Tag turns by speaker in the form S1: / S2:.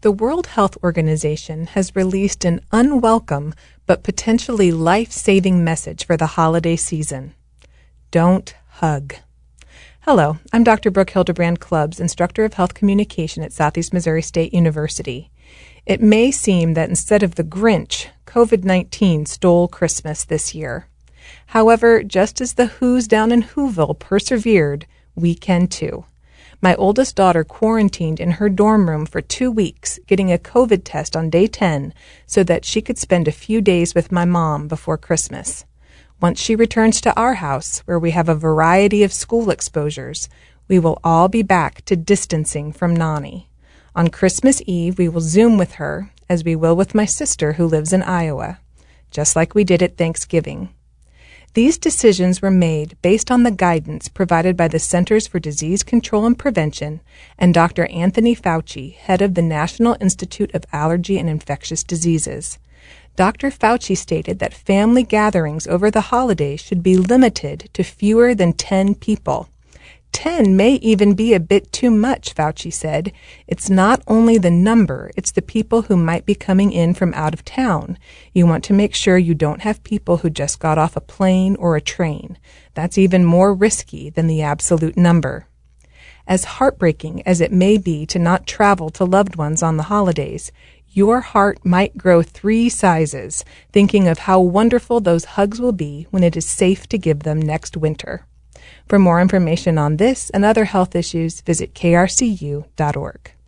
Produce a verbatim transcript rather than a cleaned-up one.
S1: The World Health Organization has released an unwelcome but potentially life-saving message for the holiday season. Don't hug. Hello, I'm Doctor Brooke Hildebrand Clubbs, Instructor of Health Communication at Southeast Missouri State University. It may seem that instead of the Grinch, covid nineteen stole Christmas this year. However, just as the Who's down in Whoville persevered, we can too. My oldest daughter quarantined in her dorm room for two weeks, getting a COVID test on day ten so that she could spend a few days with my mom before Christmas. Once she returns to our house, where we have a variety of school exposures, we will all be back to distancing from Nani. On Christmas Eve, we will Zoom with her, as we will with my sister who lives in Iowa, just like we did at Thanksgiving. These decisions were made based on the guidance provided by the Centers for Disease Control and Prevention and Doctor Anthony Fauci, head of the National Institute of Allergy and Infectious Diseases. Doctor Fauci stated that family gatherings over the holidays should be limited to fewer than ten people. Ten may even be a bit too much, Fauci said. It's not only the number, it's the people who might be coming in from out of town. You want to make sure you don't have people who just got off a plane or a train. That's even more risky than the absolute number. As heartbreaking as it may be to not travel to loved ones on the holidays, your heart might grow three sizes, thinking of how wonderful those hugs will be when it is safe to give them next winter. For more information on this and other health issues, visit K R C U dot org.